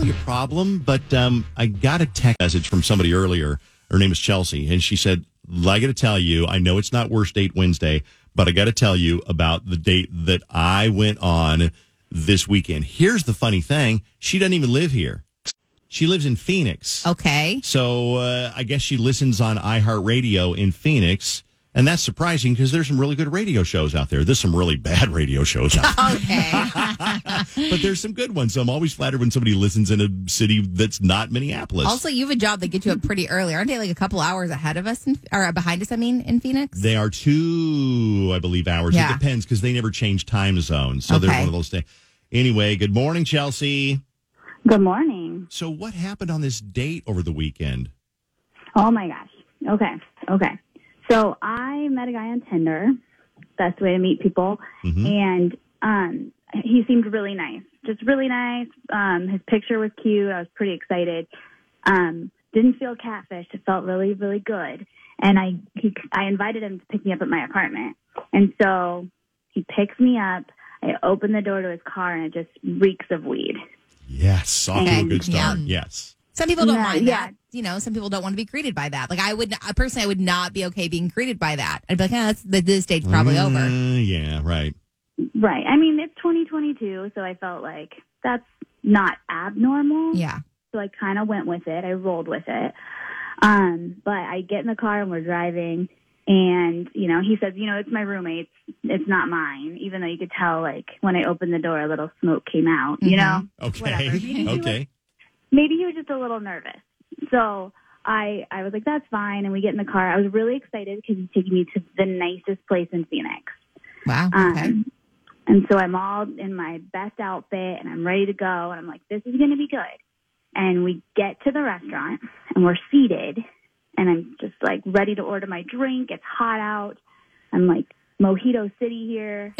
be a problem, but I got a text message from somebody earlier. Her name is Chelsea, and she said, I got to tell you, I know it's not Worst Date Wednesday, but I got to tell you about the date that I went on this weekend. Here's the funny thing. She doesn't even live here. She lives in Phoenix. Okay. So I guess she listens on iHeartRadio in Phoenix. And that's surprising because there's some really good radio shows out there. There's some really bad radio shows out there. Okay. But there's some good ones. So I'm always flattered when somebody listens in a city that's not Minneapolis. Also, you have a job that gets you up pretty early. Aren't they like a couple hours ahead of us, or behind us, in Phoenix? They are 2, I believe, hours. Yeah. It depends because they never change time zones. So Okay. there's one of those things. Anyway, good morning, Chelsea. Good morning. So what happened on this date over the weekend? Oh, my gosh. Okay. So I met a guy on Tinder, best way to meet people, and he seemed really nice, just really nice. His picture was cute. I was pretty excited. Didn't feel catfish. It felt really, really good. And I invited him to pick me up at my apartment. And so he picks me up. I open the door to his car, and it just reeks of weed. Yes, off to a good start. Yeah. Yes. Some people don't mind that. You know, some people don't want to be greeted by that. Like I would not be okay being greeted by that. I'd be like, this date's probably over. Yeah, right. Right. I mean, it's 2022, so I felt like that's not abnormal. Yeah. So I kind of went with it. I rolled with it. But I get in the car and we're driving, and, he says, it's my roommate's. It's not mine, even though you could tell, like, when I opened the door, a little smoke came out, Okay. Okay. Maybe he was just a little nervous. So I was like, that's fine. And we get in the car. I was really excited because he's taking me to the nicest place in Phoenix. Wow. Okay. And so I'm all in my best outfit and I'm ready to go. And I'm like, this is going to be good. And we get to the restaurant and we're seated and I'm just like ready to order my drink. It's hot out. I'm like Mojito City here.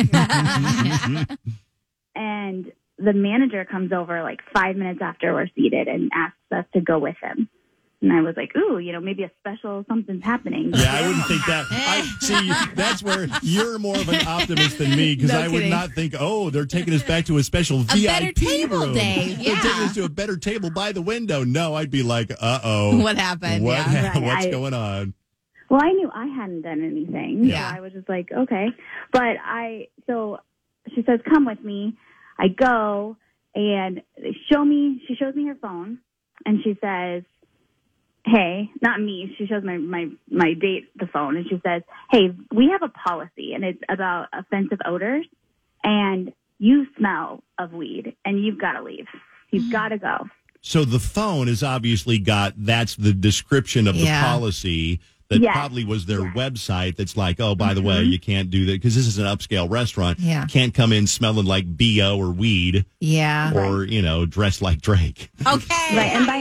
And the manager comes over like 5 minutes after we're seated and asks us to go with him. And I was like, ooh, maybe a special something's happening. Yeah, I wouldn't think that. See, that's where you're more of an optimist than me because I would not think, they're taking us back to a special VIP better table room. day. They're taking us to a better table by the window. No, I'd be like, uh-oh. What happened? What's going on? Well, I knew I hadn't done anything. Yeah. So I was just like, okay. But so she says, come with me. I go and she shows me her phone and she says, hey, not me. She shows my date the phone and she says, hey, we have a policy and it's about offensive odors and you smell of weed and you've got to leave. You've got to go. So the phone has obviously that's the description of the policy. That probably was their website that's like, oh, by the way, you can't do that because this is an upscale restaurant. Yeah. Can't come in smelling like BO or weed. Yeah. Or, dressed like Drake. Okay. Right. And by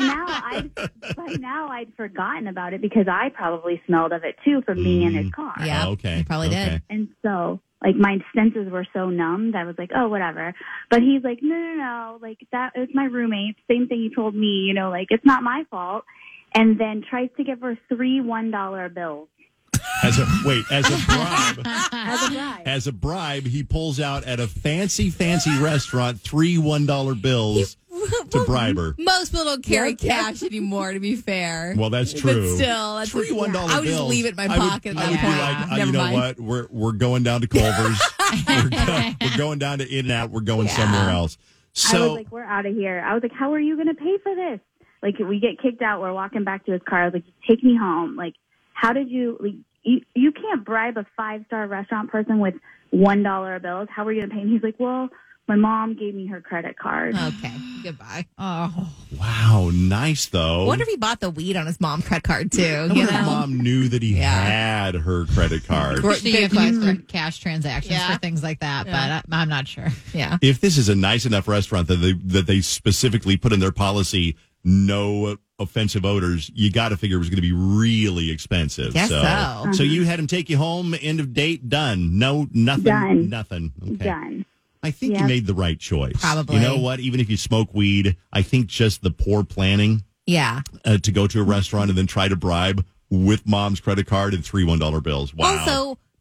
now I'd forgotten about it because I probably smelled of it too from being in his car. Yeah. Okay. You probably did. And so like my senses were so numbed, I was like, oh, whatever. But he's like, no, like that is my roommate. Same thing you told me, like it's not my fault. And then tries to give her 3 $1 bills. As a bribe. As a bribe, he pulls out at a fancy restaurant 3 $1 bills to bribe her. Most people don't carry cash anymore, to be fair. Well, that's true. But still, that's 3 $1 bills. I would just leave it in my pocket at that point. Be like, what? We're going down to Culver's. we're going down to In-N-Out. We're going somewhere else. So I was like, we're out of here. I was like, how are you going to pay for this? Like, we get kicked out. We're walking back to his car. I was like, just take me home. Like, how did you, like, you can't bribe a 5-star restaurant person with $1 bills. How are you going to pay? And he's like, well, my mom gave me her credit card. Okay. Goodbye. Oh. Wow. Nice, though. I wonder if he bought the weed on his mom's credit card, too. I wonder if mom knew that he had her credit card. She used cash transactions for things like that, but I'm not sure. Yeah. If this is a nice enough restaurant that they specifically put in their policy, no offensive odors, you got to figure it was going to be really expensive. Guess so. So you had him take you home, end of date, done. No, nothing. Done. Nothing. Okay. Done. I think you made the right choice. Probably. You know what? Even if you smoke weed, I think just the poor planning to go to a restaurant and then try to bribe with mom's credit card and 3 $1 bills. Wow. Also,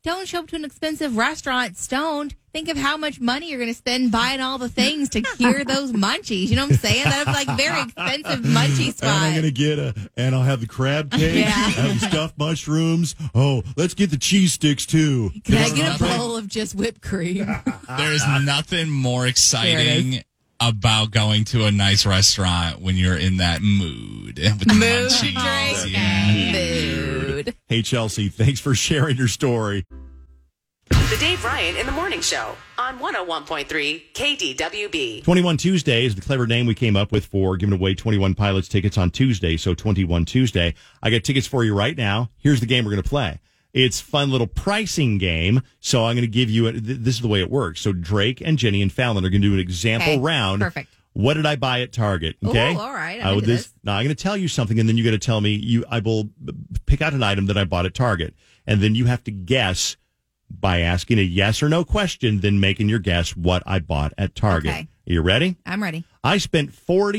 don't show up to an expensive restaurant stoned. Think of how much money you're going to spend buying all the things to cure those munchies. You know what I'm saying? That's like very expensive munchie spot. And I'm going to get and I'll have the crab cakes, Yeah. have the stuffed mushrooms. Oh, let's get the cheese sticks too. Can I get a bowl of just whipped cream? There's nothing more exciting about going to a nice restaurant when you're in that mood. With the Mood to munchies. drink Yeah. and food. Hey, Chelsea, thanks for sharing your story. The Dave Ryan in the Morning Show on 101.3 KDWB. 21 Tuesday is the clever name we came up with for giving away 21 Pilots tickets on Tuesday. So 21 Tuesday. I got tickets for you right now. Here's the game we're going to play. It's a fun little pricing game. So I'm going to give you this is the way it works. So Drake and Jenny and Fallon are going to do an example round. Perfect. What did I buy at Target? Okay. Ooh, all right. I'm into this. Now I'm going to tell you something, and then you got to tell me. I will pick out an item that I bought at Target, and then you have to guess by asking a yes or no question, then making your guess what I bought at Target. Okay. Are you ready? I'm ready. I spent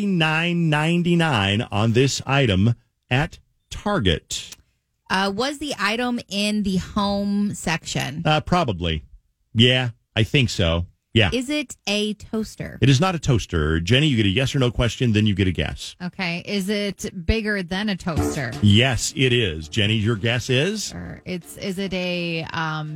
$49.99 on this item at Target. Was the item in the home section? Probably. Yeah, I think so. Yeah. Is it a toaster? It is not a toaster. Jenny, you get a yes or no question, then you get a guess. Okay. Is it bigger than a toaster? Yes, it is. Jenny, your guess is? Or is it a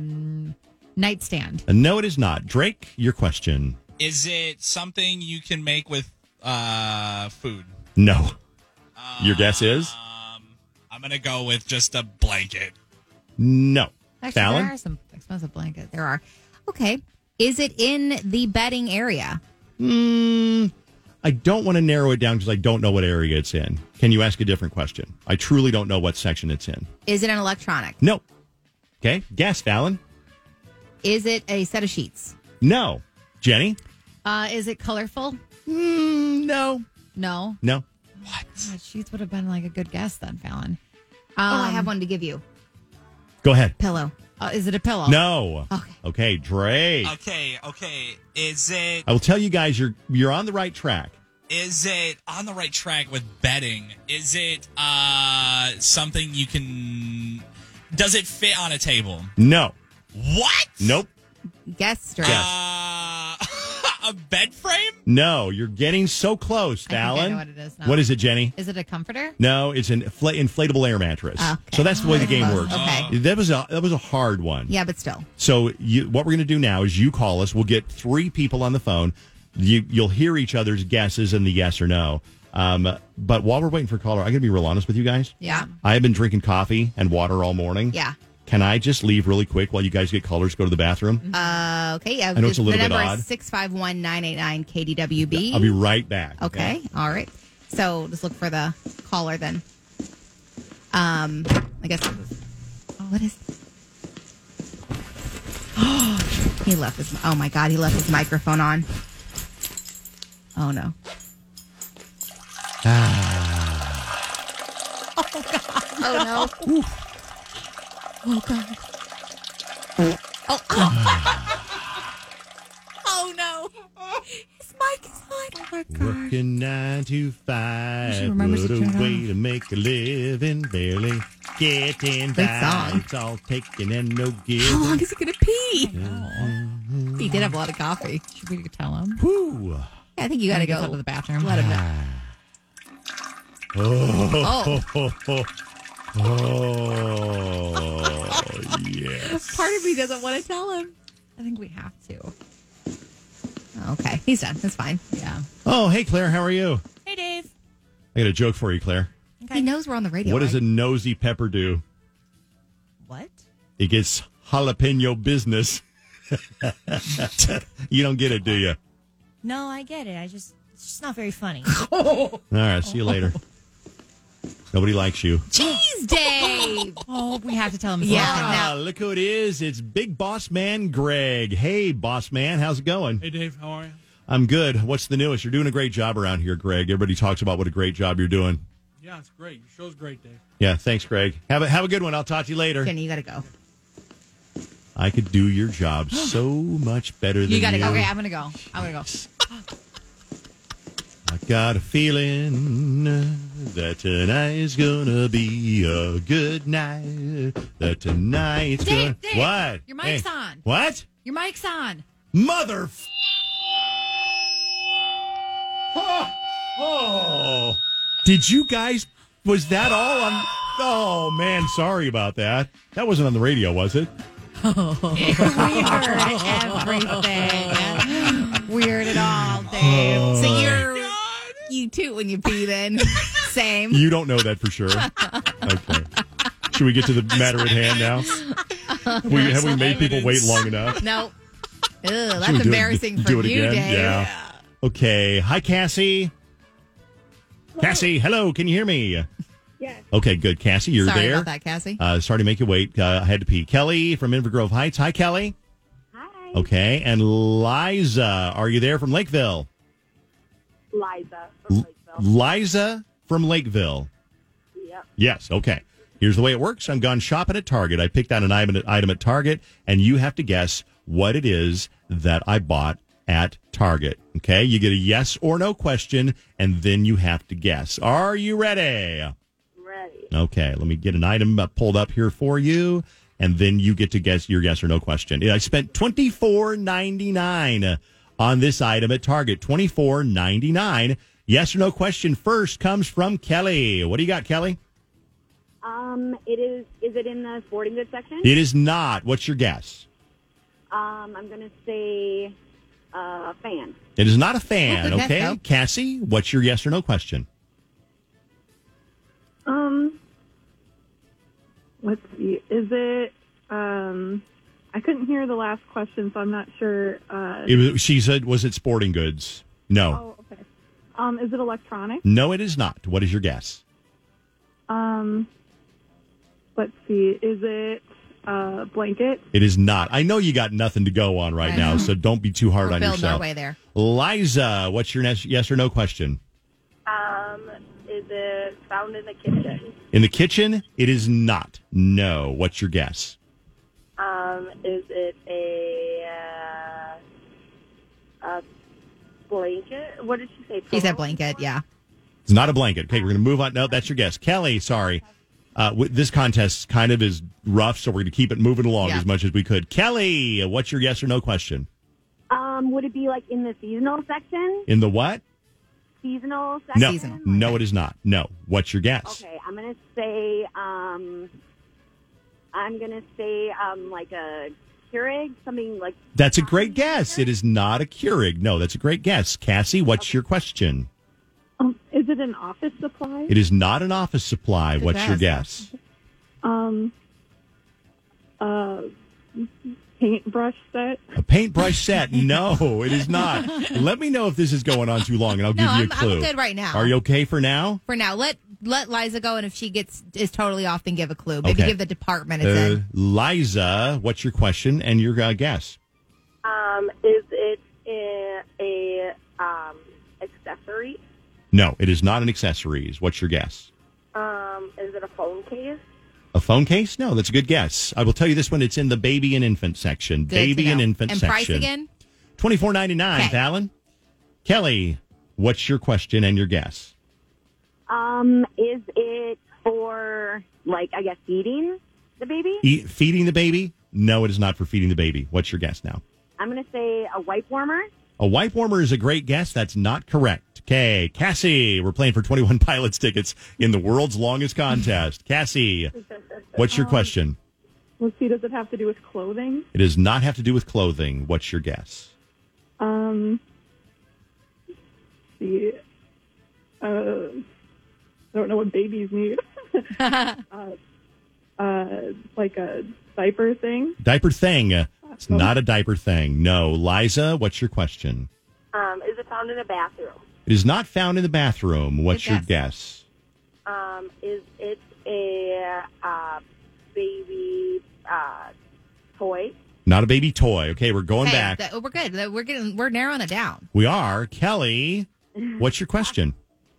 nightstand? No, it is not. Drake, your question. Is it something you can make with food? No. Your guess is? I'm going to go with just a blanket. No. Actually, Fallon? there are some expensive blankets. There are. Okay. Is it in the bedding area? I don't want to narrow it down because I don't know what area it's in. Can you ask a different question? I truly don't know what section it's in. Is it an electronic? No. Okay. Guess, Fallon. Is it a set of sheets? No. Jenny? Is it colorful? No. No. No. God, sheets would have been like a good guess then, Fallon. I have one to give you. Go ahead. Pillow. Is it a pillow? No. Okay. Okay, Drake. Okay. Is it I will tell you guys you're on the right track. on the right track with bedding? Is it something you can? Does it fit on a table? No. What? Nope. Guess, Drake. A bed frame? No. You're getting so close, I think I Fallon. know what it is now. What is it, Jenny? Is it a comforter? No, it's an inflatable air mattress. Okay. So that's the way the game works. Okay. That was a hard one. Yeah, but still. So what we're going to do now is you call us. We'll get 3 people on the phone. You'll hear each other's guesses and the yes or no. But while we're waiting for a caller, I'm going to be real honest with you guys. Yeah. I have been drinking coffee and water all morning. Yeah. Can I just leave really quick while you guys get callers, go to the bathroom? Okay. Yeah. I know it's a little the bit number odd. is 651-989 KDWB. I'll be right back. Okay. All right. So just look for the caller then. I guess. What is? He left his. Oh my God! He left his microphone on. Oh no. Oh God! Oh no! Oh God! Oh! Oh no! His mic is on. Oh my God! Working 9 to 5. remember What to a turn it way to make a living. Barely getting Great by. song. It's all taking and no How giving. long is he gonna pee? He did have a lot of coffee. Should we tell him? Whew. Yeah, I think you got to Go go to the bathroom. Let him know. Oh. Oh, yes. Part of me doesn't want to tell him. I think we have to. Okay, he's done. That's fine. Yeah. Oh, hey, Claire, how are you? Hey, Dave. I got a joke for you, Claire. He knows we're on the radio. What does right? a nosy pepper do? What? It gets jalapeno business. You don't get it, do you? No, I get it. It's just not very funny. All right, see you later. Nobody likes you. Jeez, Dave. Oh, we have to tell him. Yeah. Ah, look who it is. It's Big Boss Man Greg. Hey, Boss Man, how's it going? Hey, Dave, how are you? I'm good. What's the newest? You're doing a great job around here, Greg. Everybody talks about what a great job you're doing. Yeah, it's great. Your show's great, Dave. Yeah, thanks, Greg. Have a good one. I'll talk to you later. Jenny, you got to go. I could do your job so much better than you. You gotta go. Okay, I'm gonna go. I got a feeling that tonight's gonna be a good night. That tonight's gonna... Dave, What? your mic's on. What? Your mic's on. Mother... Oh. Did you guys... Was that all on... Oh, man, sorry about that. That wasn't on the radio, was it? We heard everything. Weird at all, Dave. So you toot when you pee then. Same. You don't know that for sure. Okay. Should we get to the matter at hand now? Have we made people wait long enough? No. Ugh, that's Should we embarrassing for do it you, again? Dave. Yeah. Okay. Hi, Cassie. Hello. Cassie, hello. Can you hear me? Yes. Okay, good. Cassie, you're Sorry there. about that, Cassie. Sorry to make you wait. I had to pee. Kelly from Inver Grove Heights. Hi, Kelly. Hi. Okay. And Liza, are you there from Lakeville? Liza from Lakeville. Liza from Lakeville. Yep. Yes. Okay. Here's the way it works. I'm gone shopping at Target. I picked out an item at Target, and you have to guess what it is that I bought at Target. Okay? You get a yes or no question, and then you have to guess. Are you ready? Ready. Okay. Let me get an item pulled up here for you, and then you get to guess your yes or no question. I spent $24.99 on this item at Target. $24.99. Yes or no question first comes from Kelly. What do you got, Kelly? Is it in the sporting goods section? It is not. What's your guess? I'm going to say fan. It is not a fan. Good guess, Okay. though. Cassie, what's your yes or no question? Let's see. Is it, I couldn't hear the last question, so I'm not sure. She said, was it sporting goods? No. Oh, okay. Is it electronic? No, it is not. What is your guess? Let's see. Is it blanket? It is not. I know you got nothing to go on right I now, know. so don't be too hard We're on building our yourself. way there. Liza, what's your yes or no question? Is it found in the kitchen? In the kitchen, it is not. No. What's your guess? Is it a blanket? What did she say? She said blanket, yeah. It's not a blanket. Okay, we're going to move on. No, that's your guess. Kelly, sorry. This contest kind of is rough, so we're going to keep it moving along Yeah. as much as we could. Kelly, what's your yes or no question? Would it be like in the seasonal section? In the what? Seasonal section? No. Seasonal. No, it is not. No. What's your guess? Okay, I'm going to say, like a Keurig, something like... That's a great guess. It is not a Keurig. No, that's a great guess. Cassie, what's your question? Is it an office supply? It is not an office supply. Good What's your guess. guess? Paintbrush set? A paintbrush set. No, it is not. Let me know if this is going on too long, and I'll give you a clue. I'm good right now. Are you okay for now? For now, let Liza go, and if she is totally off, then give a clue. Maybe Okay. give the department it's in. Liza, what's your question and your guess? Is it a accessory? No, it is not an accessories. What's your guess? Is it a phone case? A phone case? No, that's a good guess. I will tell you this one. It's in the baby and infant section. Good baby to and know. infant and section. price again? $24.99, Okay. Fallon. Kelly, what's your question and your guess? Is it for, like, I guess, feeding the baby? Feeding the baby? No, it is not for feeding the baby. What's your guess now? I'm going to say a wipe warmer. A wipe warmer is a great guess. That's not correct. Okay, Cassie, we're playing for 21 Pilots tickets in the world's longest contest. Cassie, what's your question? Let's see. Does it have to do with clothing? It does not have to do with clothing. What's your guess? Let's see. I don't know what babies need. Like a diaper thing. Diaper thing. It's not a diaper thing. No. Liza, what's your question? Is it found in a bathroom? It is not found in the bathroom. What's Good your guess? Is it a baby toy? Not a baby toy. Okay, we're going Hey, back. we're good. We're narrowing it down. We are. Kelly, what's your question?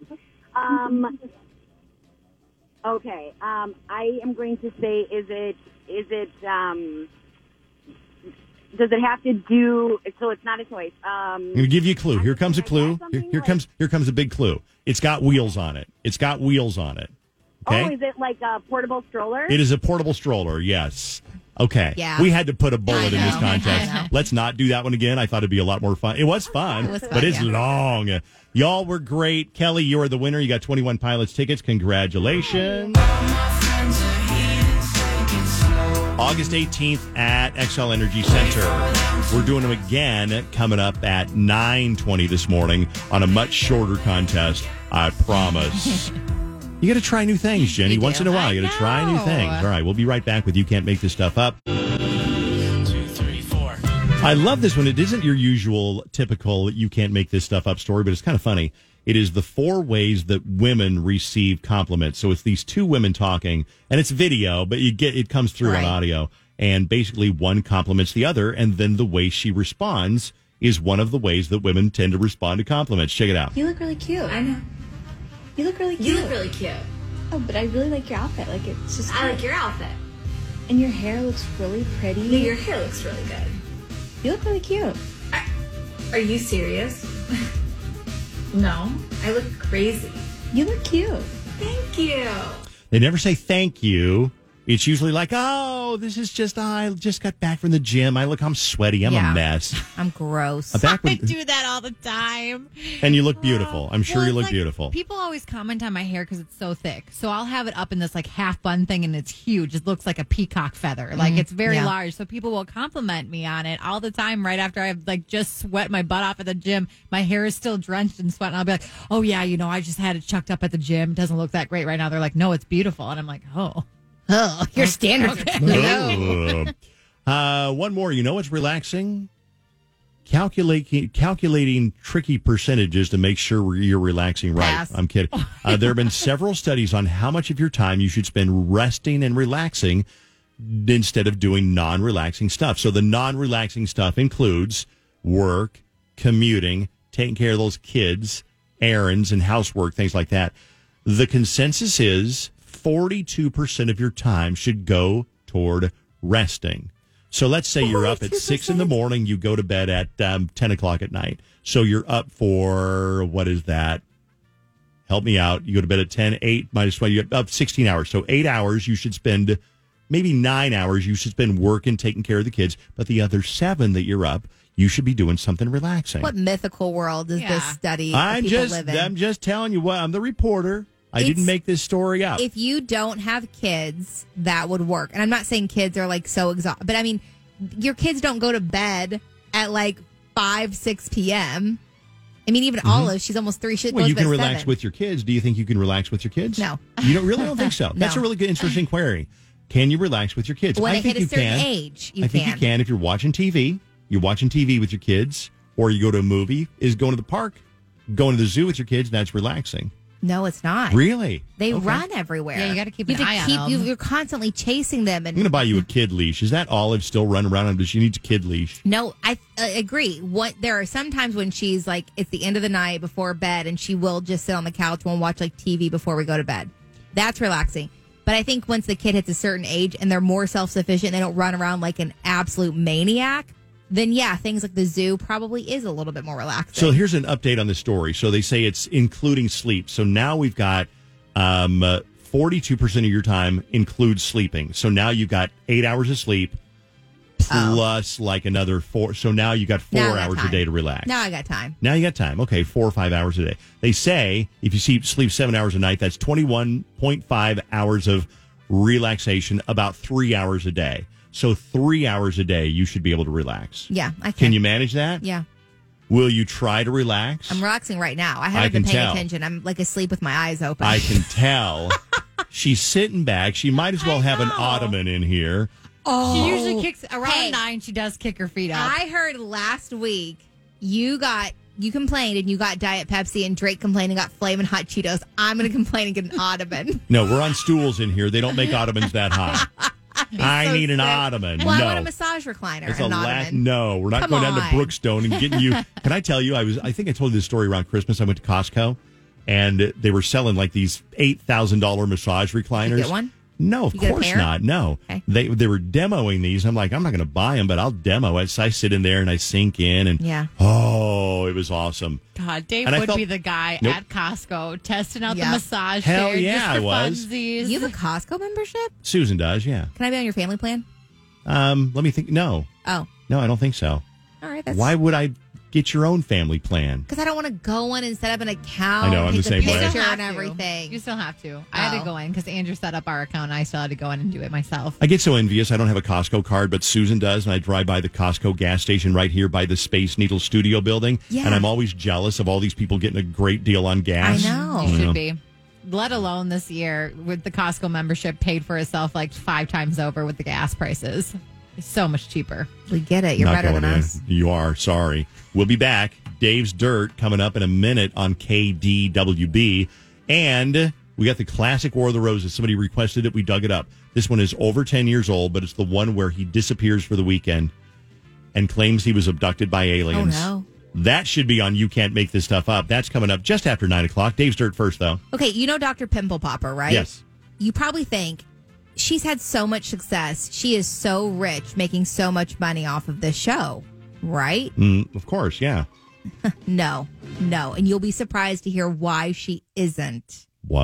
Okay. I am going to say, is it does it have to do? So it's not a choice. I'm going to give you a clue. Here comes a clue. Here comes a big clue. It's got wheels on it. Okay? Oh, is it like a portable stroller? It is a portable stroller, yes. Okay. Yeah. We had to put a bullet in this I contest. know. Let's not do that one again. I thought it'd be a lot more fun. It was fun, but it's long. Y'all were great. Kelly, you are the winner. You got 21 Pilots tickets. Congratulations. August 18th at XL Energy Center. We're doing them again coming up at 9:20 this morning on a much shorter contest, I promise. You got to try new things, Jenny. Once in a while, you got to try new things. All right, we'll be right back with You Can't Make This Stuff Up. 2, 3, 4. I love this one. It isn't your usual typical You Can't Make This Stuff Up story, but it's kind of funny. It is the 4 ways that women receive compliments. So it's these 2 women talking, and it's video, but it comes through on audio. And basically one compliments the other, and then the way she responds is one of the ways that women tend to respond to compliments. Check it out. You look really cute. I know. You look really cute. You look really cute. Oh, but I really like your outfit. Like, it's just I like your outfit. And your hair looks really pretty. No, your hair looks really good. You look really cute. Are you serious? No. I look crazy. You look cute. Thank you. They never say thank you. It's usually like, oh, this is just, I just got back from the gym. I'm sweaty. I'm a mess. I'm gross. I do that all the time. And you look beautiful. I'm sure you look beautiful. People always comment on my hair because it's so thick. So I'll have it up in this like half bun thing and it's huge. It looks like a peacock feather. Like it's very large. So people will compliment me on it all the time right after I've like just sweat my butt off at the gym. My hair is still drenched in sweat. And I'll be like, oh yeah, I just had it chucked up at the gym. It doesn't look that great right now. They're like, no, it's beautiful. And I'm like, oh, your standards are too low. One more. You know what's relaxing? Calculating tricky percentages to make sure you're relaxing right. Pass. I'm kidding. There have been several studies on how much of your time you should spend resting and relaxing instead of doing non-relaxing stuff. So the non-relaxing stuff includes work, commuting, taking care of those kids, errands, and housework, things like that. The consensus is 42% of your time should go toward resting. So let's say you're up at 6 in the morning, you go to bed at 10 o'clock at night. So you're up for, what is that? Help me out. You go to bed at 10, 8 minus 1, you're up 16 hours. So 8 hours you should spend, maybe 9 hours you should spend working, taking care of the kids. But the other 7 that you're up, you should be doing something relaxing. What mythical world is this study that people live in? I'm just telling you what, I'm the reporter. I didn't make this story up. If you don't have kids, that would work. And I'm not saying kids are like so exhausted, but I mean, your kids don't go to bed at like 5, 6 p.m. I mean, even Olive, she's almost 3. She Well, goes you to bed can at relax 7. with your kids. Do you think you can relax with your kids? No. You don't think so? That's No. a really good, interesting query. Can you relax with your kids? When I they think hit a you certain can. age, I think you can if you're watching TV. You're watching TV with your kids, or you go to a movie. Is going to the park, going to the zoo with your kids. That's relaxing. No, it's not. Really? They run everywhere. Yeah, you got to keep You an have eye to on keep, them. you're constantly chasing them. I'm going to buy you a kid leash. Is that Olive still running around? Does she need a kid leash? No, I agree. There are some times when she's like, it's the end of the night before bed, and she will just sit on the couch and watch like TV before we go to bed. That's relaxing. But I think once the kid hits a certain age and they're more self-sufficient, they don't run around like an absolute maniac, then yeah, things like the zoo probably is a little bit more relaxing. So here's an update on the story. So they say it's including sleep. So now we've got 42% of your time includes sleeping. So now you've got 8 hours of sleep plus like another 4. So now you got 4 hours a day to relax. Now I got time. Now you got time. Okay, 4 or 5 hours a day. They say if you sleep 7 hours a night, that's 21.5 hours of relaxation, about 3 hours a day. So 3 hours a day, you should be able to relax. Yeah, I can. Can you manage that? Yeah. Will you try to relax? I'm relaxing right now. I haven't been paying attention. I'm like asleep with my eyes open. I can tell. She's sitting back. She might as well have an ottoman in here. Oh, she usually kicks around 9. She does kick her feet up. I heard last week you complained and you got Diet Pepsi, and Drake complained and got Flamin' Hot Cheetos. I'm going to complain and get an ottoman. No, we're on stools in here. They don't make ottomans that high. I need an ottoman. Well, no. I want a massage recliner. It's an ottoman. No, we're not Come going down to on. Brookstone and getting you. Can I tell you, I think I told you this story around Christmas. I went to Costco and they were selling like these $8,000 massage recliners. Did you get one? No, of You get a course pair? not. No. Okay. They were demoing these. I'm like, I'm not going to buy them, but I'll demo it. So I sit in there and I sink in, and Yeah. oh, it was awesome. God, Dave And I would felt- be the guy Nope. at Costco testing out Yep. the massage Hell chair. yeah, just I for was. funsies. You have a Costco membership? Susan does, yeah. Can I be on your family plan? Let me think. No, Oh, I don't think so. all right. That's Why would I get your own family plan? Because I don't want to go in and set up an account. I know, I'm take the same way. picture have and to. everything. You still have to. I had Oh. to go in because Andrew set up our account. And I still had to go in and do it myself. I get so envious. I don't have a Costco card, but Susan does, and I drive by the Costco gas station right here by the Space Needle Studio building, Yeah. and I'm always jealous of all these people getting a great deal on gas. I know. You Yeah. should be. Let alone this year with the Costco membership paid for itself like 5 times over with the gas prices. It's so much cheaper. We get it. You're Not better going than in. us. You are. Sorry. We'll be back. Dave's Dirt coming up in a minute on KDWB. And we got the classic War of the Roses. Somebody requested it. We dug it up. This one is over 10 years old, but it's the one where he disappears for the weekend and claims he was abducted by aliens. Oh, That should be on You Can't Make This Stuff Up. That's coming up just after 9 o'clock. Dave's Dirt first, though. Okay, you know Dr. Pimple Popper, right? Yes. You probably think she's had so much success. She is so rich, making so much money off of this show, right? Of course, yeah. No. And you'll be surprised to hear why she isn't.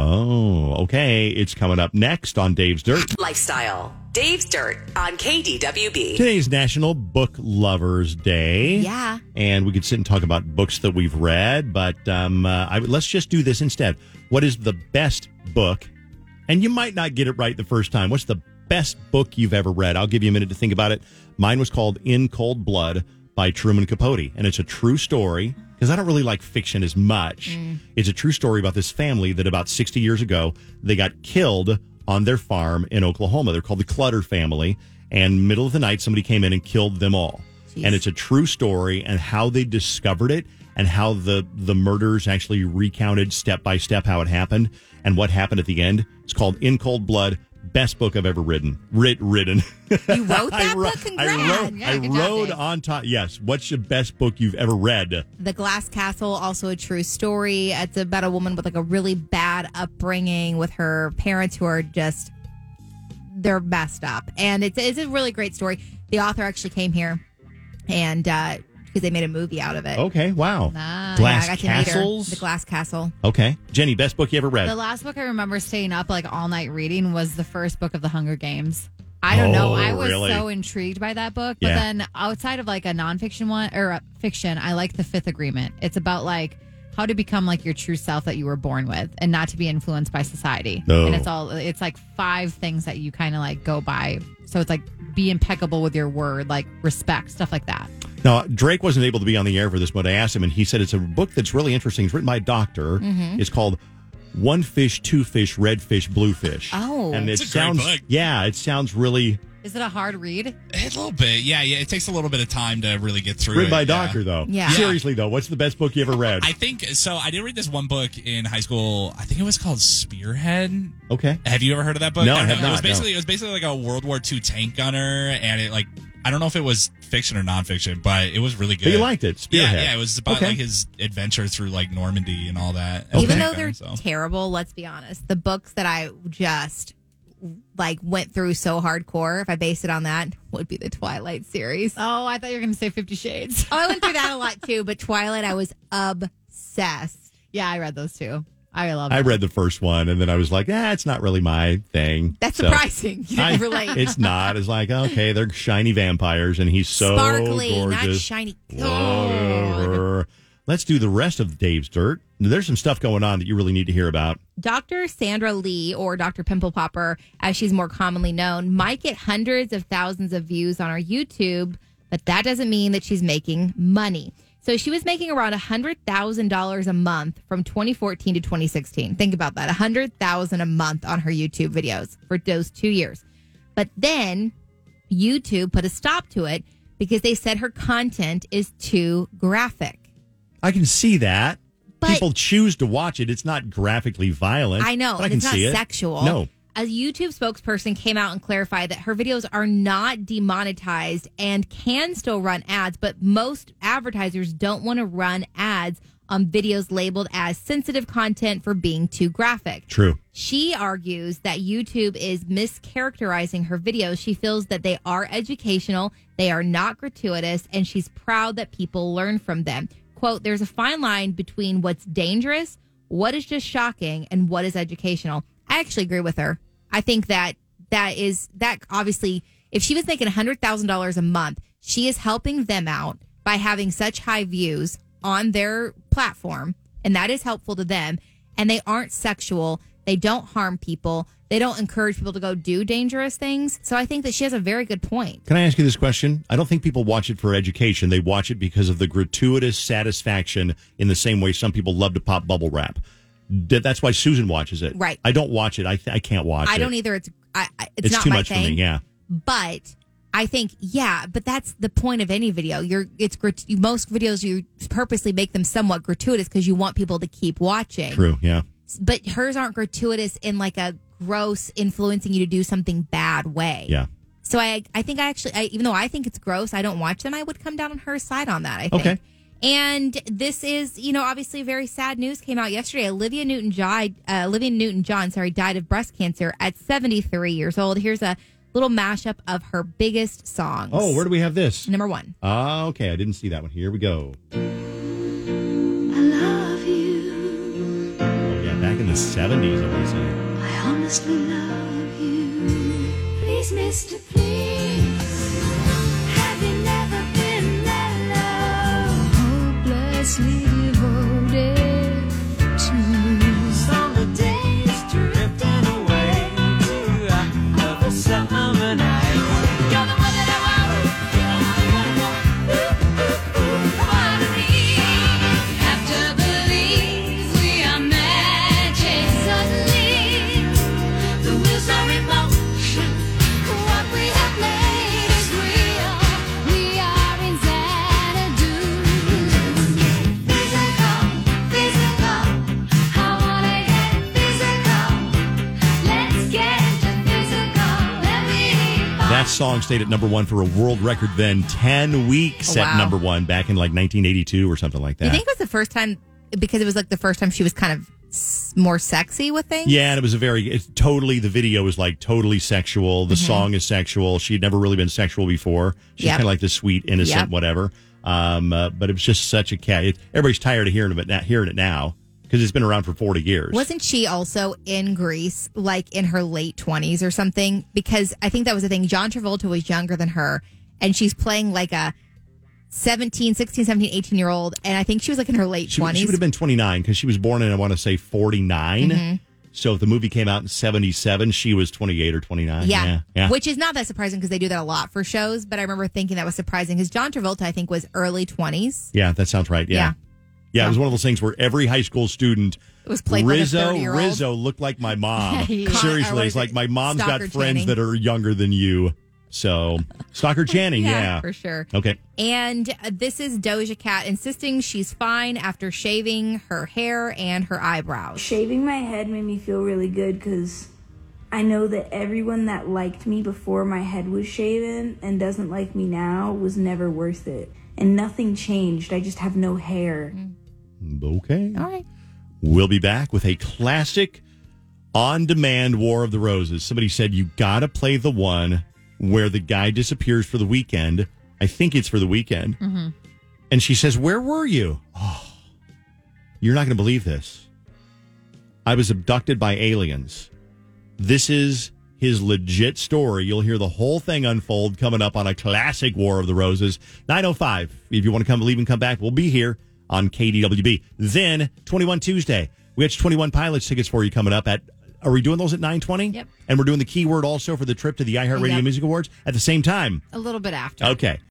Whoa. Okay, it's coming up next on Dave's Dirt. Lifestyle. Dave's Dirt on KDWB. Today's National Book Lovers Day. Yeah. And we could sit and talk about books that we've read, but let's just do this instead. What is the best book? And you might not get it right the first time. What's the best book you've ever read? I'll give you a minute to think about it. Mine was called In Cold Blood by Truman Capote, and it's a true story, because I don't really like fiction as much. It's a true story about this family that about 60 years ago, they got killed on their farm in Oklahoma. They're called the Clutter family, and middle of the night, somebody came in and killed them all. Jeez. And it's a true story, and how they discovered it, and how the murders actually recounted step by step how it happened, and what happened at the end. It's called In Cold Blood. Best book I've ever written. Written. You wrote that book? Congrats. I wrote on top. Yes. What's the best book you've ever read? The Glass Castle, also a true story. It's about a woman with like a really bad upbringing with her parents who are just, they're messed up. And it's a really great story. The author actually came here and because they made a movie out of it. Okay. Wow. Nice. Glass I got to meet her. Castles. The Glass Castle. Okay. Jenny, best book you ever read? The last book I remember staying up like all night reading was the first book of the Hunger Games. I don't know. I was really? so intrigued by that book. But Yeah. then outside of like a nonfiction one or fiction, I like The Fifth Agreement. It's about like how to become like your true self that you were born with and not to be influenced by society. Oh. And it's like 5 things that you kind of like go by. So it's like be impeccable with your word, like respect, stuff like that. Now, Drake wasn't able to be on the air for this, but I asked him, and he said it's a book that's really interesting. It's written by a doctor. Mm-hmm. It's called One Fish, Two Fish, Red Fish, Blue Fish. Oh. and it It's a great sounds, book. yeah, it sounds really Is it a hard read? A little bit, yeah. It takes a little bit of time to really get through written it. by a yeah. doctor, though. Yeah. Seriously, though, what's the best book you ever read? I think so. I did read this one book in high school. I think it was called Spearhead. Okay. Have you ever heard of that book? No, I have It not, was basically like a World War II tank gunner, and it like I don't know if it was fiction or nonfiction, but it was really good. But you liked it, Spearhead. Yeah, it was about Okay. like his adventure through like Normandy and all that. Even Tank though gunner, they're so. terrible, let's be honest. The books that I just like went through so hardcore, if I base it on that, would be the Twilight series. Oh, I thought you were going to say 50 Shades. Oh, I went through that a lot too, but Twilight, I was obsessed. Yeah, I read those too. I love I them. read the first one, and then I was like, it's not really my thing. That's So, surprising. You didn't relate. It's not. It's like, okay, they're shiny vampires, and he's so Sparkly, gorgeous. not shiny. Whatever. Let's do the rest of Dave's Dirt. There's some stuff going on that you really need to hear about. Dr. Sandra Lee, or Dr. Pimple Popper, as she's more commonly known, might get hundreds of thousands of views on her YouTube, but that doesn't mean that she's making money. So she was making around $100,000 a month from 2014 to 2016. Think about that, $100,000 a month on her YouTube videos for those 2 years. But then YouTube put a stop to it because they said her content is too graphic. I can see that. But- People choose to watch it. It's not graphically violent. I know, but I and can it's not see it. sexual. No. A YouTube spokesperson came out and clarified that her videos are not demonetized and can still run ads, but most advertisers don't want to run ads on videos labeled as sensitive content for being too graphic. True. She argues that YouTube is mischaracterizing her videos. She feels that they are educational, they are not gratuitous, and she's proud that people learn from them. Quote, there's a fine line between what's dangerous, what is just shocking, and what is educational. I actually agree with her. I think that obviously, if she was making $100,000 a month, she is helping them out by having such high views on their platform, and that is helpful to them. And they aren't sexual. They don't harm people. They don't encourage people to go do dangerous things. So I think that she has a very good point. Can I ask you this question? I don't think people watch it for education. They watch it because of the gratuitous satisfaction in the same way some people love to pop bubble wrap. That's why Susan watches it. Right. I don't watch it. I can't watch it. I don't either. It's not too my much thing, for me, yeah. But I think, but that's the point of any video. Most videos, you purposely make them somewhat gratuitous because you want people to keep watching. True, yeah. But hers aren't gratuitous in like a gross influencing you to do something bad way. Yeah. So I think even though I think it's gross, I don't watch them. I would come down on her side on that, I think. Okay. And this is, obviously very sad news came out yesterday. Olivia Newton-John, died of breast cancer at 73 years old. Here's a little mashup of her biggest songs. Oh, where do we have this? Number 1. Okay. I didn't see that one. Here we go. I love you. Oh, yeah. Back in the 70s, I want to say. I honestly love you. Please, Mr. Please. Have you never been that low? Hopelessly devoted to summer days drifting away to the summer night. You're the one that I want to be. Have to believe we are magic. Suddenly, the wheels are in motion. What we have made is real. We are in Xanadu. Physical. I wanna get physical. Let's get into physical. Let me That song stayed at number 1 for a world record then. 10 weeks Oh, at wow. number 1 back in like 1982 or something like that. You think it was the first time, because it was like the first time she was kind of more sexy with things? Yeah, and it was the video was like totally sexual. The song is sexual. She had never really been sexual before. She's Yep. kind of like this sweet, innocent, Yep. whatever. But it was just such a cat. Everybody's tired of hearing it now because it's been around for 40 years. Wasn't she also in Grease, like in her late 20s or something? Because I think that was the thing. John Travolta was younger than her, and she's playing like a 16, 17, 18-year-old, and I think she was like in her late 20s. She would have been 29 because she was born in, I want to say, 49. Mm-hmm. So if the movie came out in 77, she was 28 or 29. Yeah. Yeah. Which is not that surprising because they do that a lot for shows, but I remember thinking that was surprising because John Travolta, I think, was early 20s. Yeah, that sounds right. Yeah. Yeah, it was one of those things where every high school student was played by a 30-year-old. Rizzo looked like my mom. Yeah. Seriously, it's like my mom's got Stalker friends Channing. that are younger than you. So, Stalker Channing, yeah. For sure. Okay. And this is Doja Cat insisting she's fine after shaving her hair and her eyebrows. Shaving my head made me feel really good because I know that everyone that liked me before my head was shaven and doesn't like me now was never worth it. And nothing changed. I just have no hair. Okay. All right. We'll be back with a classic on-demand War of the Roses. Somebody said, you got to play the one where the guy disappears for the weekend. I think it's for the weekend. Mm-hmm. And she says, where were you? Oh, you're not going to believe this. I was abducted by aliens. This is his legit story. You'll hear the whole thing unfold coming up on a classic War of the Roses. 9:05. If you want to come, leave and come back, we'll be here on KDWB. Then 21 Tuesday. We got 21 Pilots tickets for you coming up at. Are we doing those at 9:20? Yep. And we're doing the keyword also for the trip to the iHeartRadio Yep. Music Awards at the same time. A little bit after. Okay.